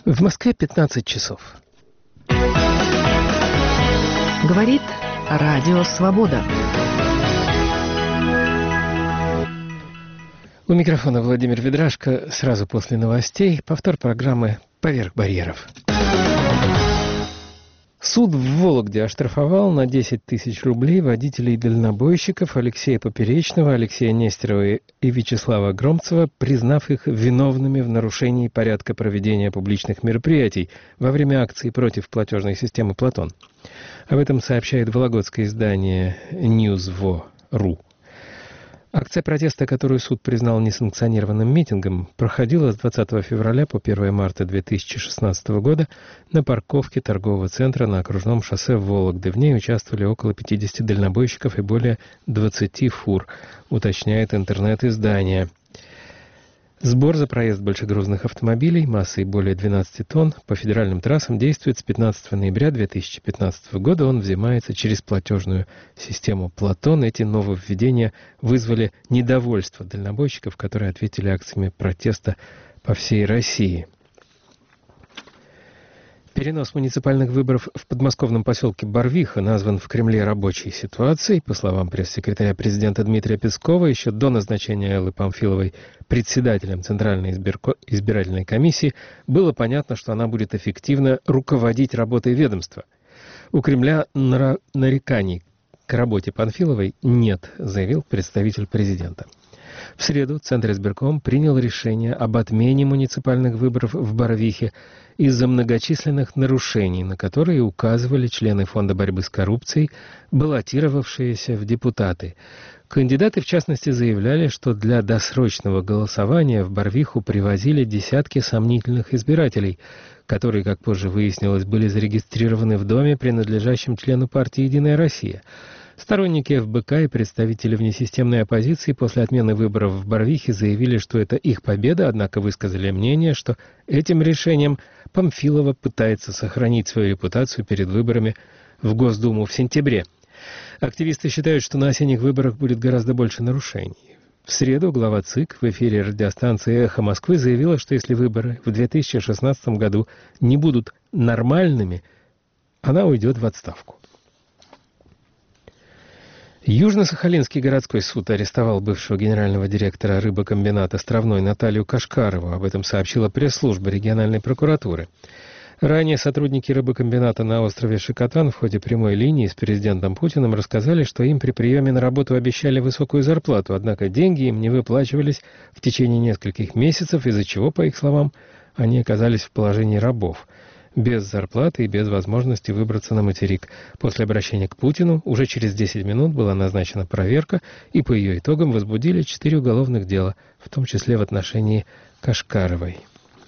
В Москве 15 часов. Говорит Радио Свобода. У микрофона Владимир Ведрашко. Сразу после новостей повтор программы «Поверх барьеров». Суд в Вологде оштрафовал на 10 тысяч рублей водителей-дальнобойщиков Алексея Поперечного, Алексея Нестерова и Вячеслава Громцева, признав их виновными в нарушении порядка проведения публичных мероприятий во время акции против платежной системы «Платон». Об этом сообщает вологодское издание Newsvo.ru. Акция протеста, которую суд признал несанкционированным митингом, проходила с 20 февраля по 1 марта 2016 года на парковке торгового центра на окружном шоссе в Вологде. В ней участвовали около 50 дальнобойщиков и более 20 фур, уточняет интернет-издание. Сбор за проезд большегрузных автомобилей массой более 12 тонн по федеральным трассам действует с 15 ноября 2015 года. Он взимается через платежную систему «Платон». Эти нововведения вызвали недовольство дальнобойщиков, которые ответили акциями протеста по всей России. Перенос муниципальных выборов в подмосковном поселке Барвиха назван в Кремле рабочей ситуацией. По словам пресс-секретаря президента Дмитрия Пескова, еще до назначения Эллы Памфиловой председателем Центральной избирательной комиссии было понятно, что она будет эффективно руководить работой ведомства. У Кремля нареканий к работе Памфиловой нет, заявил представитель президента. В среду Центр избирком принял решение об отмене муниципальных выборов в Барвихе из-за многочисленных нарушений, на которые указывали члены Фонда борьбы с коррупцией, баллотировавшиеся в депутаты. Кандидаты, в частности, заявляли, что для досрочного голосования в Барвиху привозили десятки сомнительных избирателей, которые, как позже выяснилось, были зарегистрированы в доме, принадлежащем члену партии «Единая Россия». Сторонники ФБК и представители внесистемной оппозиции после отмены выборов в Барвихе заявили, что это их победа, однако высказали мнение, что этим решением Памфилова пытается сохранить свою репутацию перед выборами в Госдуму в сентябре. Активисты считают, что на осенних выборах будет гораздо больше нарушений. В среду глава ЦИК в эфире радиостанции «Эхо Москвы» заявила, что если выборы в 2016 году не будут нормальными, она уйдет в отставку. Южно-Сахалинский городской суд арестовал бывшего генерального директора рыбокомбината «Островной» Наталью Кашкарову. Об этом сообщила пресс-служба региональной прокуратуры. Ранее сотрудники рыбокомбината на острове Шикотан в ходе прямой линии с президентом Путиным рассказали, что им при приеме на работу обещали высокую зарплату, однако деньги им не выплачивались в течение нескольких месяцев, из-за чего, по их словам, они оказались в положении рабов, без зарплаты и без возможности выбраться на материк. После обращения к Путину уже через 10 минут была назначена проверка, и по ее итогам возбудили 4 уголовных дела, в том числе в отношении Кашкаровой.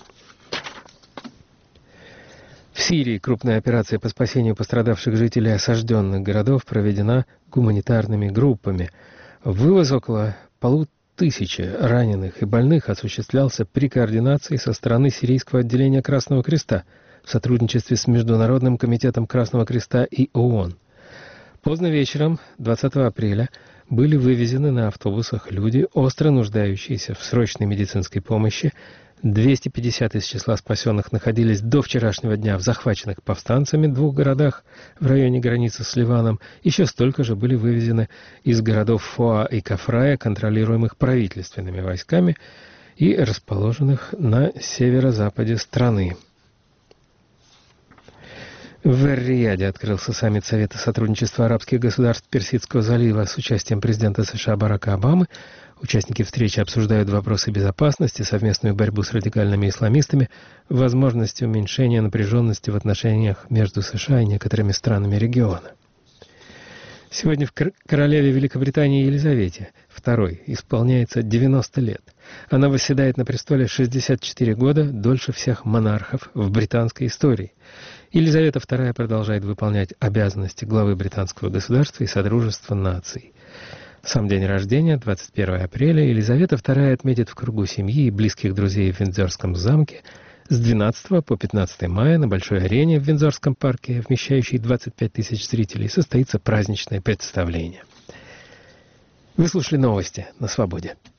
В Сирии крупная операция по спасению пострадавших жителей осажденных городов проведена гуманитарными группами. Вывоз около 1500 раненых и больных осуществлялся при координации со стороны сирийского отделения Красного Креста в сотрудничестве с Международным комитетом Красного Креста и ООН. Поздно вечером 20 апреля были вывезены на автобусах люди, остро нуждающиеся в срочной медицинской помощи. 250 из числа спасенных находились до вчерашнего дня в захваченных повстанцами 2 городах в районе границы с Ливаном. Еще столько же были вывезены из городов Фоа и Кафрая, контролируемых правительственными войсками и расположенных на северо-западе страны. В Эр-Рияде открылся саммит Совета сотрудничества арабских государств Персидского залива с участием президента США Барака Обамы. Участники встречи обсуждают вопросы безопасности, совместную борьбу с радикальными исламистами, возможность уменьшения напряженности в отношениях между США и некоторыми странами региона. Сегодня в королеве Великобритании Елизавете II исполняется 90 лет. Она восседает на престоле 64 года, дольше всех монархов в британской истории. Елизавета II продолжает выполнять обязанности главы британского государства и Содружества наций. Сам день рождения, 21 апреля, Елизавета II отметит в кругу семьи и близких друзей в Виндзорском замке. С 12 по 15 мая на Большой арене в Виндзорском парке, вмещающей 25 тысяч зрителей, состоится праздничное представление. Вы слушали новости на Свободе.